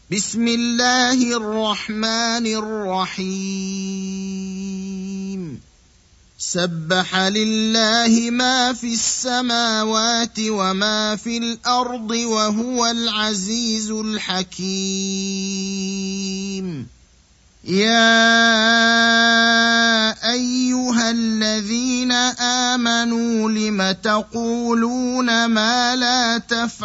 بسم الله الرحمن الرحيم سبح لله ما في السماوات وما في الأرض وهو العزيز الحكيم يا أيها الذين آمنوا لم تقولون ما لا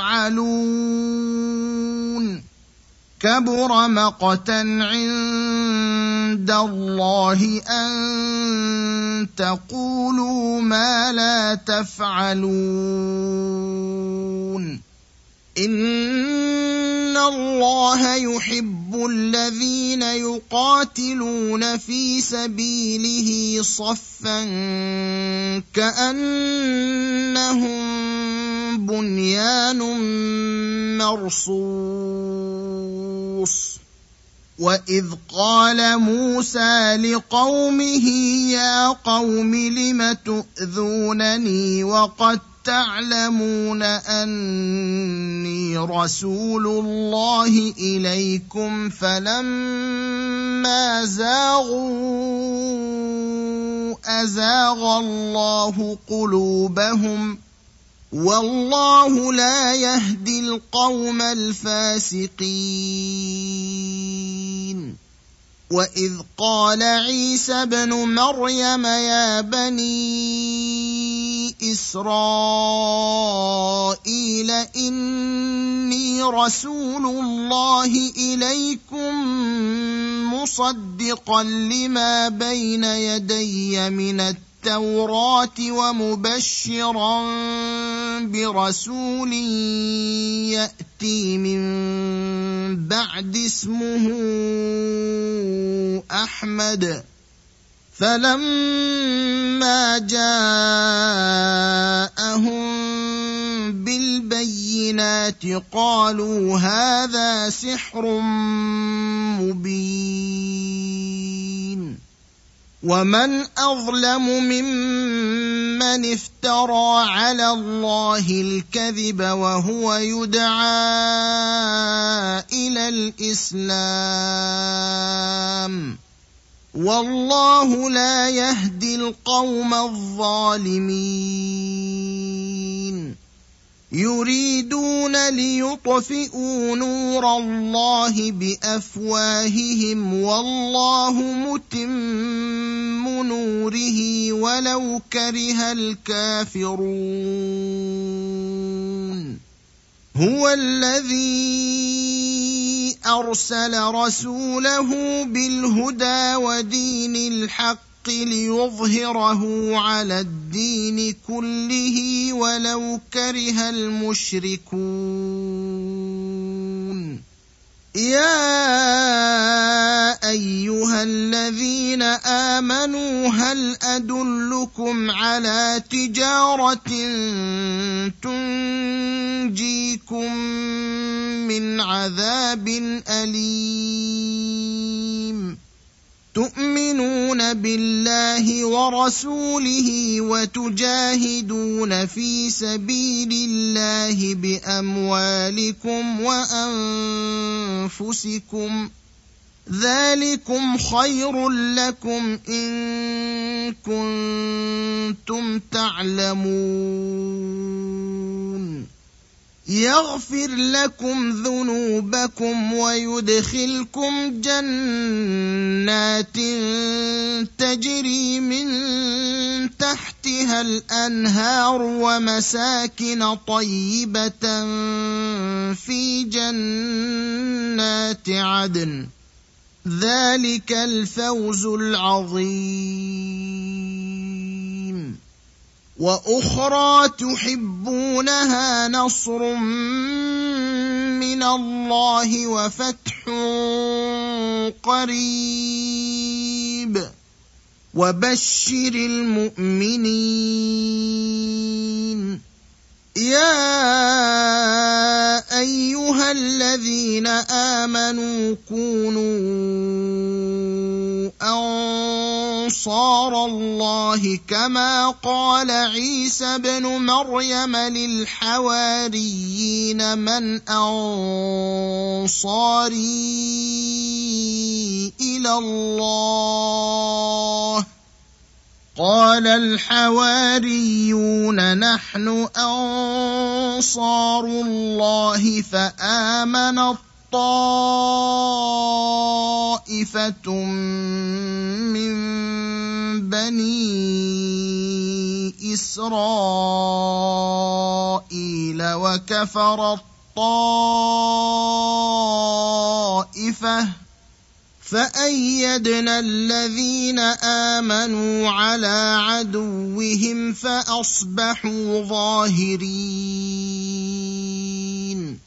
تفعلون كبر مقتا عند الله أن تقولوا ما لا تفعلون إن الله يحب الذين يقاتلون في سبيله صفا كأنهم بنيان مرصوص وإذ قال موسى لقومه يا قوم لم تؤذونني وقد تعلمون أني رسول الله إليكم فلما زاغوا أزاغ الله قلوبهم والله لا يهدي القوم الفاسقين وإذ قال عيسى ابن مريم يا بني إسرائيل إني رسول الله إليكم مصدقا لما بين يدي من التوراة ومبشرا برسول يأتي من بعد اسمه أحمد فلما جاءهم بالبينات قالوا هذا سحر مبين ومن أظلم ممن افترى على الله الكذب وهو يدعى إلى الإسلام والله لا يهدي القوم الظالمين يريدون ليطفئوا نور الله بأفواههم والله متم نوره ولو كره الكافرون هو الذي أرسل رسوله بالهدى ودين الحق ليظهره على الدين كله ولو كره المشركون يا أيها الذين آمنوا هل أدلكم على تجارة تنجيكم من عذاب أليم تؤمنون بالله ورسوله وتجاهدون في سبيل الله بأموالكم وأنفسكم ذلكم خير لكم إن كنتم تعلمون يغفر لكم ذنوبكم ويدخلكم جنات تجري من تحتها الأنهار ومساكن طيبة في جنات عدن ذلك الفوز العظيم وأخرى تحبونها نصر من الله وفتح قريب وبشر المؤمنين يا أيها الذين آمنوا كونوا أنصار الله كما قال عيسى بن مريم للحواريين من أنصاري إلى الله قال الحواريون نحن أنصار الله فآمنت طائفة من بني إسرائيل وكفرت طائفة فأيدنا الذين آمنوا على عدوهم فأصبحوا ظاهرين